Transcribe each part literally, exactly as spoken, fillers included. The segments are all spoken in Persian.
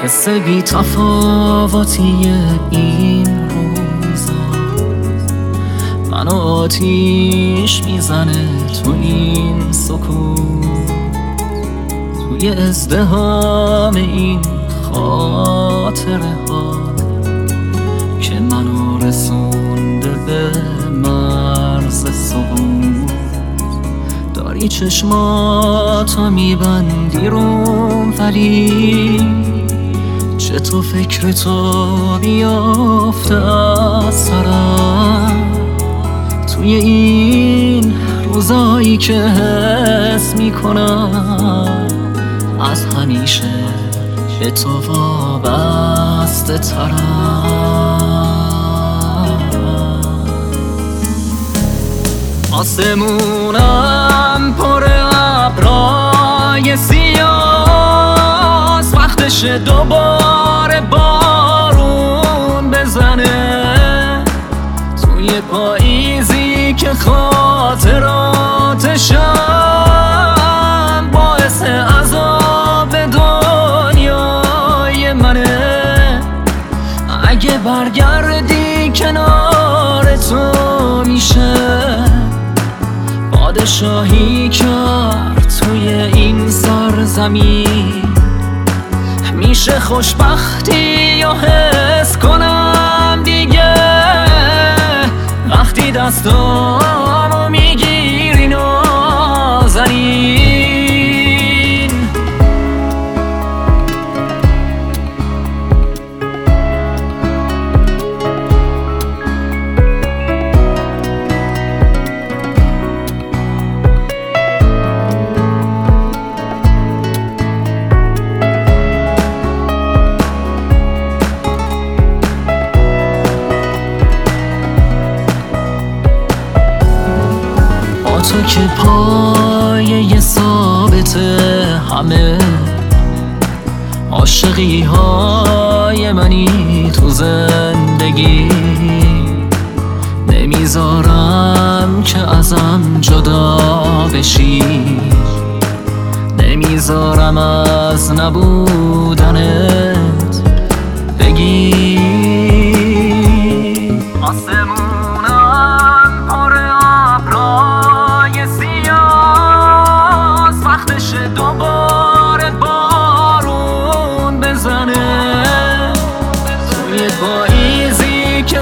حس بی تفاوتی این روزا منو آتیش میزنه تو این سکوت، توی ازدحام این خاطره ها که منو رسونده به مرز سقوط. داری چشماتو میبندی روم ولی چه تو فکر تو بیافته از سرم توی این روزایی که حس میکنم از همیشه به تو وابسته ترم. آسمونم پر ابرای سیاه، وقتشه دوباره بارون بزنه توی پاییزی که خاطراتشم باعث عذاب دنیای منه. اگه برگردی کنار تو میشه پادشاهی کرد توی این سرزمین، میشه خوشبختی یا حس کنم دیگه وقتی دستامو میگیری نازنین. تو که پایه ثابت همه عاشقی های منی تو زندگی، نمیذارم که ازم جدا بشی، نمیذارم از نبودنت بگی. آسمونم پر ابرای سیاه، وقتشه دوباره بارون بزنه توی پاییزی که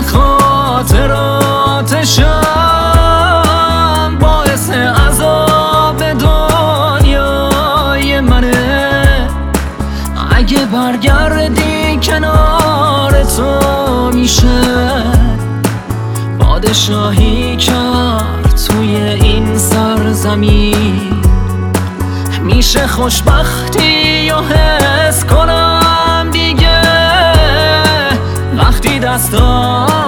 خاطراتشم باعث عذاب دنیای منه. اگه برگردی کنار تو میشه پادشاهی کرد توی این سرزمین، میشه خوشبختی یا حس کنم دیگه وقتی دستام